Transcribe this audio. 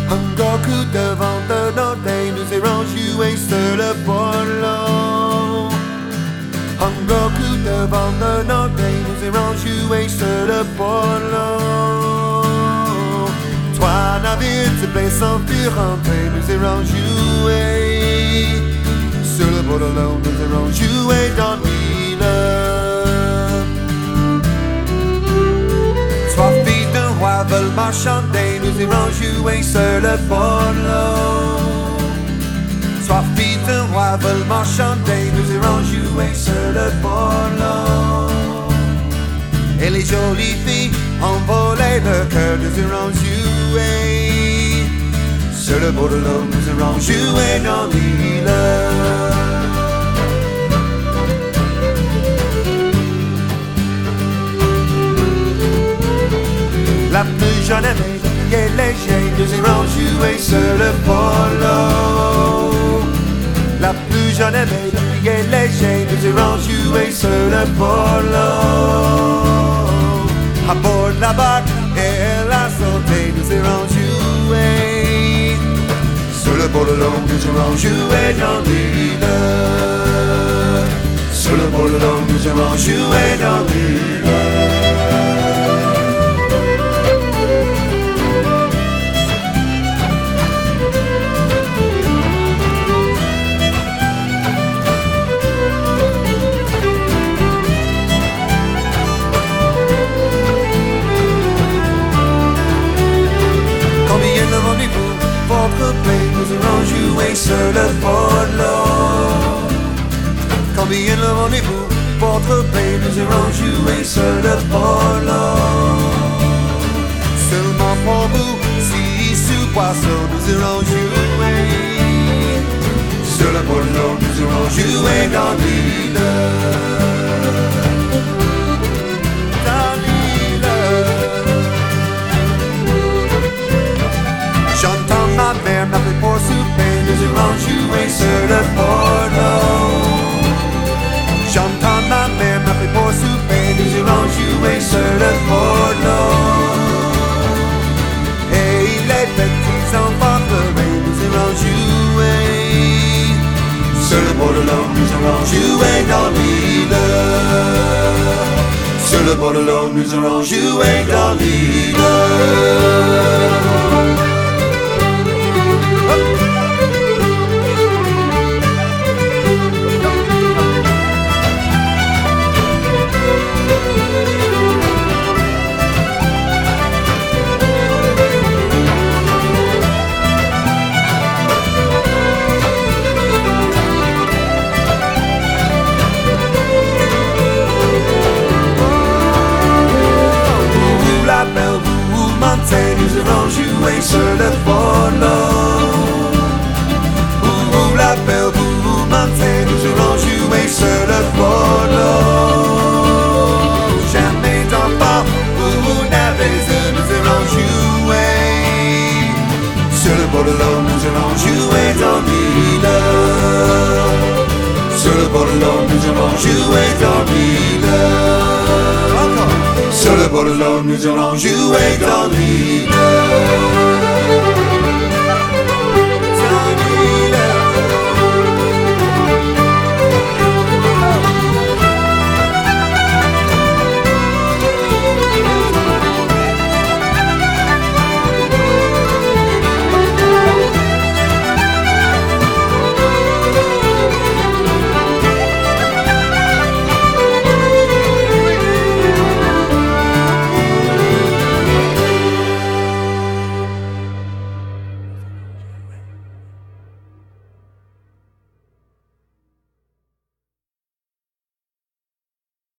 Un gros coup de vent de Nordé nous irons jouer sur le polo. Un gros coup de vent de Nordé nous irons jouer sur le polo. Trois navires se plaisent sans plus rentrer, nous irons jouer sur le polo, nous irons jouer dans l'île. Trois filles d'un roi veulent marchander, nous irons jouer sur le polo. Trois filles d'un roi veulent marchander, nous irons jouer sur le polo. Et les jolies filles ont volé le cœur, nous irons jouer sur le polo, nous irons jouer dans l'île. La plus jeune aimée est léger, nous irons jouer sur le polo. La plus jeune aimée est léger, nous irons jouer sur le polo. À bord de la barque et la sauter, nous irons jouer sur le polo, nous irons jouer dans l'île. Sur le polo, nous irons jouer dans l'île. Votre pays, nous irons jouer sur le polo. Combien le rendez-vous? Votre pays, nous irons jouer sur le polo. Seulement pour vous, si sous poisson, nous irons jouer sur le polo, nous irons jouer dans l'île. J'entends ma mère m'appeler pour souper, nous irons jouer sur le polo. J'entends ma mère m'appeler pour souper, nous irons jouer sur le polo. Et les petits enfants pleurés, nous irons jouer sur le polo, nous irons jouer dans l'île. Sur le polo, nous irons jouer dans l'île. Nous irons jouer sur le polo. Ouh, la belle, vous montez, nous irons jouer sur le polo. Jamais d'enfant, vous n'avez eu, nous irons jouer sur le polo, nous irons jouer dans l'île. Sur le polo, nous irons jouer dans l'île. Sur le polo, nous irons jouer dans l'île.